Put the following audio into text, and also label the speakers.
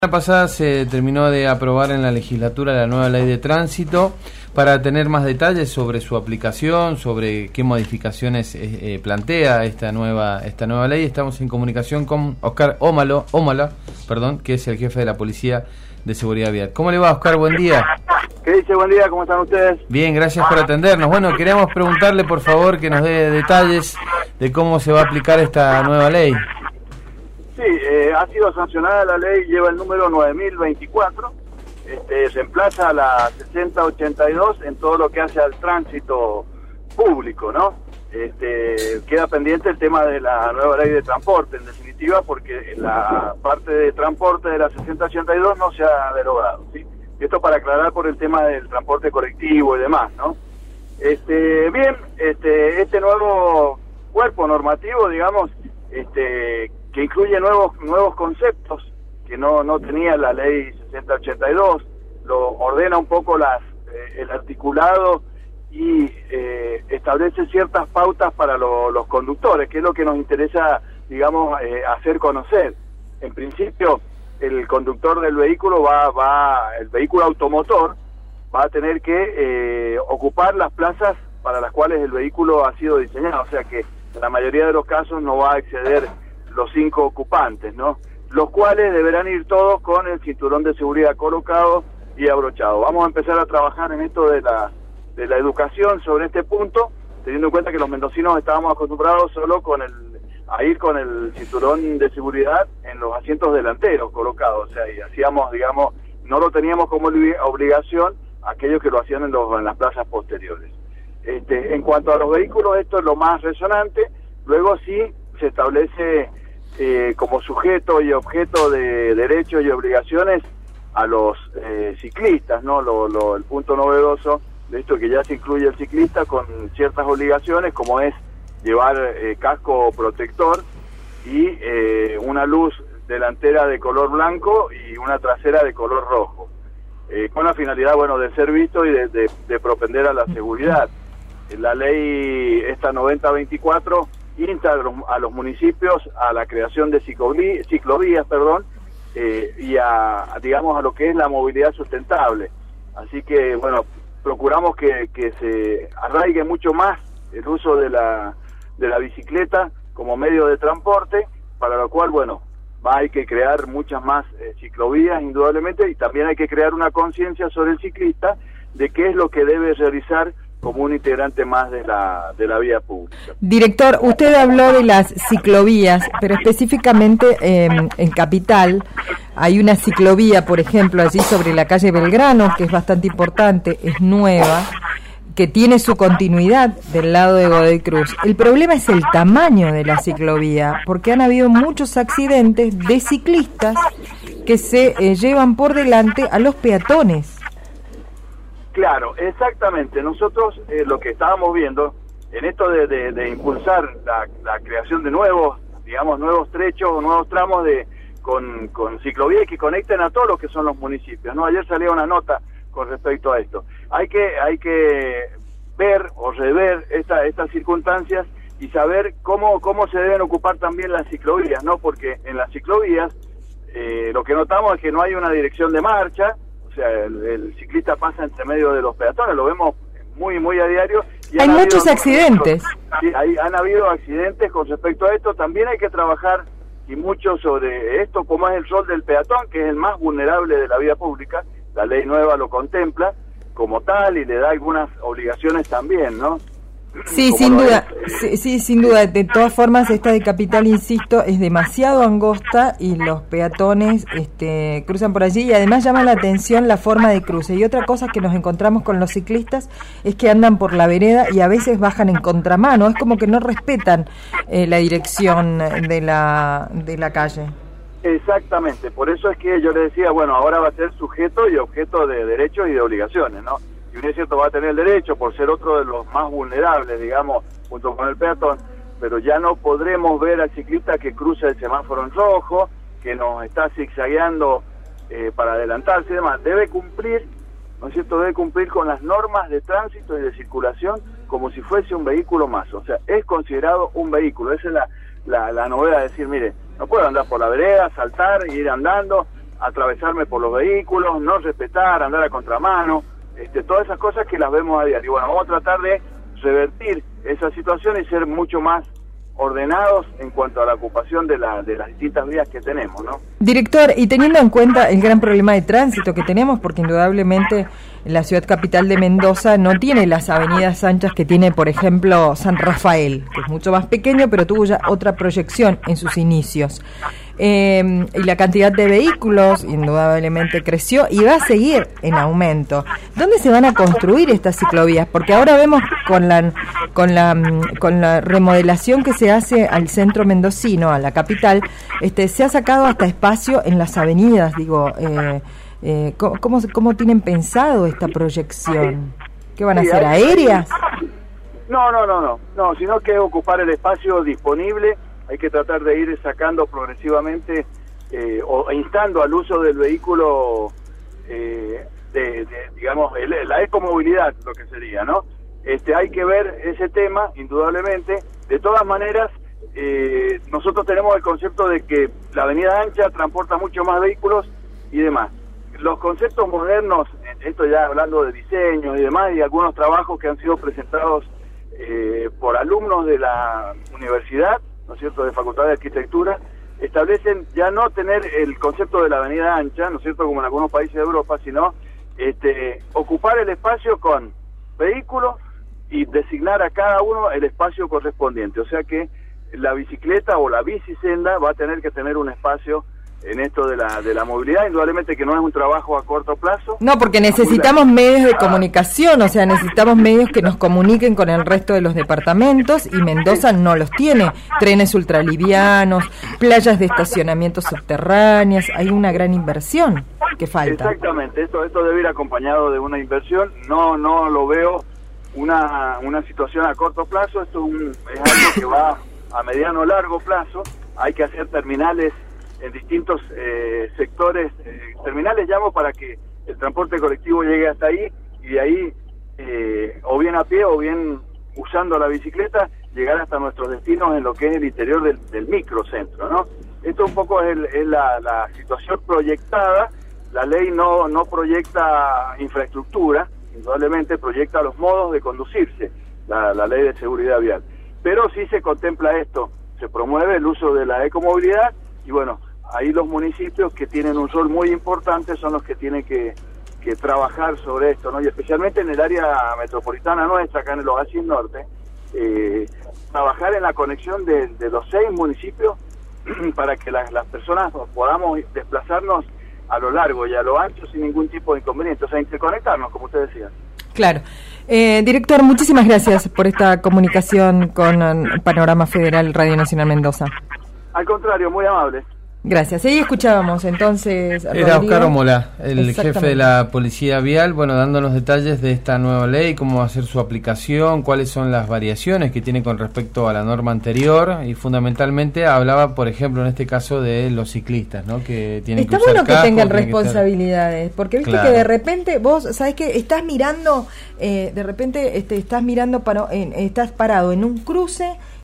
Speaker 1: La semana pasada se terminó de aprobar en la legislatura la nueva ley de tránsito. Para tener más detalles sobre su aplicación, sobre qué modificaciones plantea esta nueva ley, estamos en comunicación con Oscar Ómala, que es el jefe de la Policía de Seguridad Vial. ¿Cómo le va, Oscar? Buen día.
Speaker 2: ¿Qué dice? Buen día, ¿cómo están ustedes?
Speaker 1: Bien, gracias por atendernos. Bueno, queríamos preguntarle, por favor, que nos dé detalles de cómo se va a aplicar esta nueva ley.
Speaker 2: Sí, ha sido sancionada la ley, lleva el número 9024, reemplaza a la 6082 en todo lo que hace al tránsito público, ¿no? Queda pendiente el tema de la nueva ley de transporte, en definitiva, porque la parte de transporte de la 6082 no se ha derogado, ¿sí? Esto para aclarar por el tema del transporte colectivo y demás, ¿no? Bien, este nuevo cuerpo normativo, digamos, que incluye nuevos conceptos que no tenía la ley 6082, lo ordena un poco el articulado y establece ciertas pautas para los conductores, que es lo que nos interesa, digamos, hacer conocer. En principio, el conductor del vehículo el vehículo automotor va a tener que ocupar las plazas para las cuales el vehículo ha sido diseñado, o sea que en la mayoría de los casos no va a exceder los 5 ocupantes, ¿no? Los cuales deberán ir todos con el cinturón de seguridad colocado y abrochado. Vamos a empezar a trabajar en esto de la educación sobre este punto, teniendo en cuenta que los mendocinos estábamos acostumbrados solo a ir con el cinturón de seguridad en los asientos delanteros colocados, o sea, y hacíamos, digamos, no lo teníamos como obligación aquellos que lo hacían en las plazas posteriores. En cuanto a los vehículos, esto es lo más resonante. Luego sí se establece como sujeto y objeto de derechos y obligaciones a los ciclistas, ¿no? El punto novedoso de esto, que ya se incluye el ciclista con ciertas obligaciones, como es llevar casco protector y una luz delantera de color blanco y una trasera de color rojo, con la finalidad, bueno, de ser visto y de propender a la seguridad. La ley esta 9024 insta a los municipios a la creación de ciclovías, y digamos, a lo que es la movilidad sustentable. Así que, bueno, procuramos que se arraigue mucho más el uso de la bicicleta como medio de transporte, para lo cual, bueno, hay que crear muchas más ciclovías, indudablemente, y también hay que crear una conciencia sobre el ciclista de qué es lo que debe realizar como un integrante más de la vía pública.
Speaker 3: Director, usted habló de las ciclovías, pero específicamente en Capital hay una ciclovía, por ejemplo, allí sobre la calle Belgrano, que es bastante importante, es nueva, que tiene su continuidad del lado de Godoy Cruz. El problema es el tamaño de la ciclovía, porque han habido muchos accidentes de ciclistas que se llevan por delante a los peatones.
Speaker 2: Claro, exactamente. Nosotros lo que estábamos viendo en esto de impulsar la creación de nuevos trechos o nuevos tramos con ciclovías que conecten a todos los que son los municipios, ¿no? Ayer salía una nota con respecto a esto. Hay que ver o rever estas circunstancias y saber cómo se deben ocupar también las ciclovías, ¿no? Porque en las ciclovías lo que notamos es que no hay una dirección de marcha. O sea, el ciclista pasa entre medio de los peatones, lo vemos muy a diario. Y
Speaker 3: hay muchos accidentes.
Speaker 2: Sí, han habido accidentes con respecto a esto. También hay que trabajar y mucho sobre esto, como es el rol del peatón, que es el más vulnerable de la vía pública. La ley nueva lo contempla como tal y le da algunas obligaciones también, ¿no?
Speaker 3: Sí, sin duda. Sí, sin duda. De todas formas, esta de Capital, insisto, es demasiado angosta y los peatones cruzan por allí, y además llama la atención la forma de cruce. Y otra cosa que nos encontramos con los ciclistas es que andan por la vereda y a veces bajan en contramano. Es como que no respetan la dirección de la calle.
Speaker 2: Exactamente. Por eso es que yo le decía, bueno, ahora va a ser sujeto y objeto de derechos y de obligaciones, ¿no? Y bien es cierto, va a tener el derecho por ser otro de los más vulnerables, digamos, junto con el peatón, pero ya no podremos ver al ciclista que cruza el semáforo en rojo, que nos está zigzagueando para adelantarse y demás. Debe cumplir, ¿no es cierto?, debe cumplir con las normas de tránsito y de circulación como si fuese un vehículo más. O sea, es considerado un vehículo. Esa es la novedad, de decir, mire, no puedo andar por la vereda, saltar, ir andando. atravesarme por los vehículos, no respetar, andar a contramano, todas esas cosas que las vemos a diario. Y bueno, vamos a tratar de revertir esa situación y ser mucho más ordenados en cuanto a la ocupación de las distintas vías que tenemos, ¿no?
Speaker 3: Director, y teniendo en cuenta el gran problema de tránsito que tenemos, porque indudablemente la ciudad capital de Mendoza no tiene las avenidas anchas que tiene, por ejemplo, San Rafael, que es mucho más pequeño, pero tuvo ya otra proyección en sus inicios. Y la cantidad de vehículos indudablemente creció y va a seguir en aumento. ¿Dónde se van a construir estas ciclovías? Porque ahora vemos con la remodelación que se hace al centro mendocino, a la capital, se ha sacado hasta espacio en las avenidas. Digo, ¿cómo tienen pensado esta proyección? ¿Qué van a hacer, aéreas?
Speaker 2: No, sino que ocupar el espacio disponible. Hay que tratar de ir sacando progresivamente o instando al uso del vehículo, digamos, la ecomovilidad, lo que sería, ¿no? Hay que ver ese tema, indudablemente. De todas maneras, nosotros tenemos el concepto de que la avenida ancha transporta mucho más vehículos y demás. Los conceptos modernos, esto ya hablando de diseño y demás, y algunos trabajos que han sido presentados por alumnos de la universidad, ¿no es cierto?, de Facultad de Arquitectura, establecen ya no tener el concepto de la avenida ancha, ¿no es cierto?, como en algunos países de Europa, sino ocupar el espacio con vehículos y designar a cada uno el espacio correspondiente. O sea que la bicicleta o la bicisenda va a tener que tener un espacio en esto de la movilidad, indudablemente que no es un trabajo a corto plazo.
Speaker 3: No, porque necesitamos medios de comunicación, o sea, necesitamos medios que nos comuniquen con el resto de los departamentos, y Mendoza no los tiene. Trenes ultralivianos, playas de estacionamiento subterráneas, hay una gran inversión que falta.
Speaker 2: Exactamente, esto debe ir acompañado de una inversión. No lo veo una situación a corto plazo, esto es algo que va a mediano o largo plazo. Hay que hacer terminales en distintos sectores, terminales llamo para que el transporte colectivo llegue hasta ahí, y de ahí, o bien a pie o bien usando la bicicleta, llegar hasta nuestros destinos en lo que es el interior del microcentro, ¿no? Esto un poco es la situación proyectada. La ley no proyecta infraestructura, indudablemente proyecta los modos de conducirse, la ley de seguridad vial. Pero sí se contempla esto, se promueve el uso de la ecomovilidad, y bueno, ahí los municipios que tienen un rol muy importante son los que tienen que trabajar sobre esto, ¿no? Y especialmente en el área metropolitana nuestra, acá en el Oasis Norte, trabajar en la conexión de los 6 municipios para que las personas podamos desplazarnos a lo largo y a lo ancho sin ningún tipo de inconveniente, o sea, interconectarnos, como usted decía.
Speaker 3: Claro. Director, muchísimas gracias por esta comunicación con Panorama Federal Radio Nacional Mendoza.
Speaker 2: Al contrario, muy amable.
Speaker 3: Gracias. Ahí escuchábamos entonces a
Speaker 1: Era Oscar Omola, el jefe de la Policía Vial, dándonos detalles de esta nueva ley, cómo va a ser su aplicación, cuáles son las variaciones que tiene con respecto a la norma anterior, y fundamentalmente hablaba, por ejemplo, en este caso de los ciclistas, ¿no? Que tienen que usar
Speaker 3: bueno
Speaker 1: casco,
Speaker 3: que tengan responsabilidades, porque viste que de repente vos, sabés que estás mirando, de repente estás mirando estás parado en un cruce